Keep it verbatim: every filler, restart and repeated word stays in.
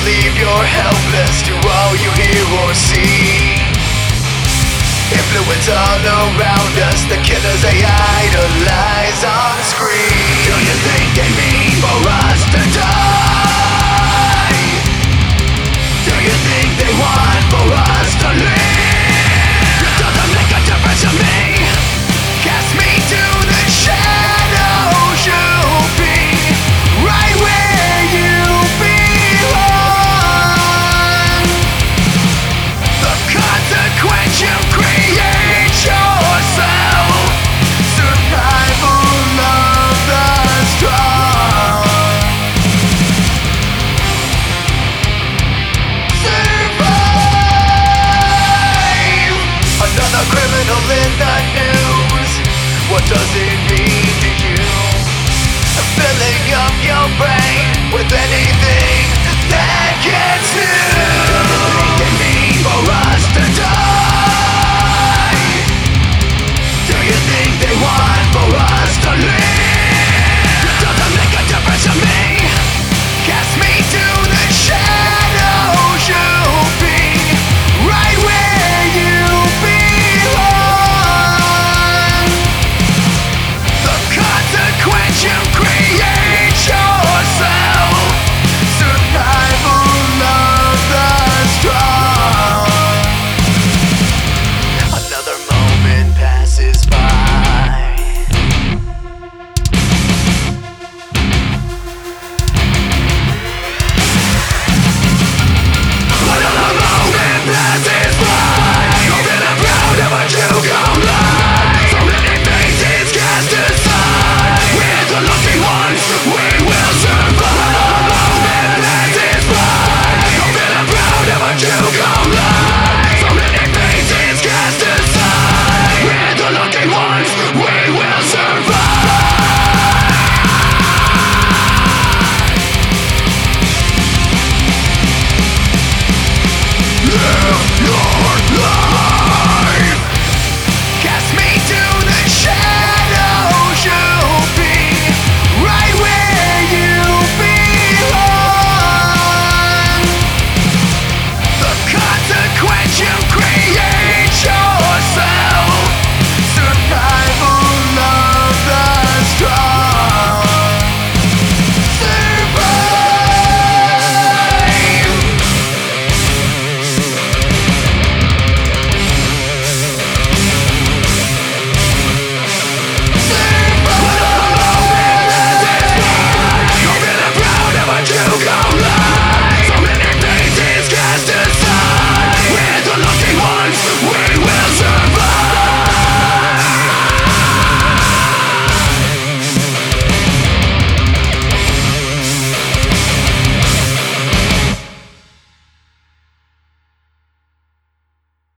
believe you're helpless to all you hear or see. Influence all around us, the killers they idolize on screen. Do you think they mean for us to die? Do you think they want for us to live? It doesn't make a difference to me. Cast me to the shadows, you'll be right where you belong. The consequence you create yourself. Survival of the strong. Survive. Another criminal in the news. What does it mean to you? Filling up your brain with anything